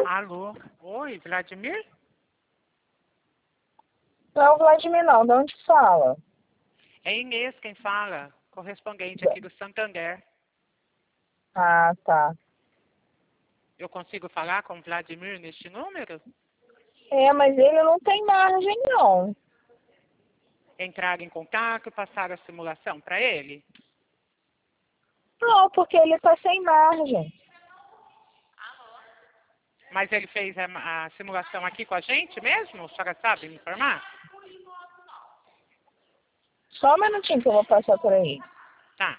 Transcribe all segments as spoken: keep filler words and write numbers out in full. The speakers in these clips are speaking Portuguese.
Alô? Oi, Vladimir? Não é o Vladimir, não. De onde fala? É Inês quem fala, correspondente aqui do Santander. Ah, tá. Eu consigo falar com o Vladimir neste número? É, mas ele não tem margem, não. Entrar em contato, passar a simulação para ele? Não, porque ele tá sem margem. Mas ele fez a, a simulação aqui com a gente mesmo? A senhora sabe me informar? Só um minutinho que eu vou passar por aí. Tá.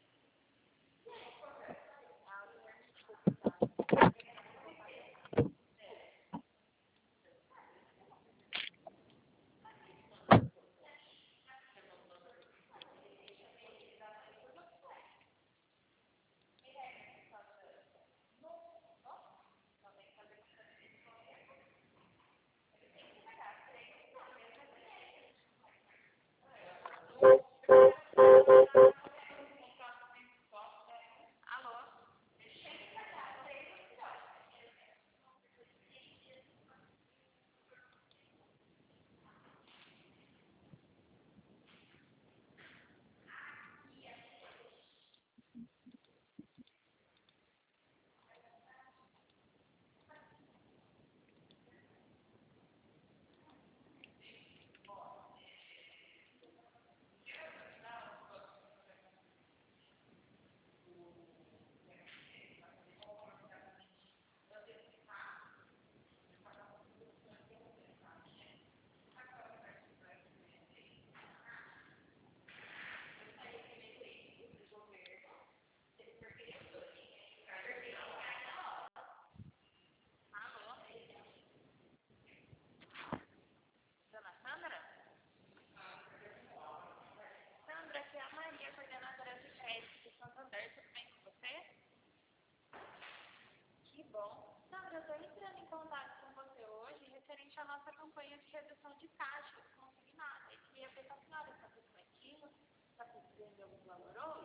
A nossa campanha de redução de taxas consignadas. Queria ver se a senhora está perspectiva, está precisando de algum valor hoje?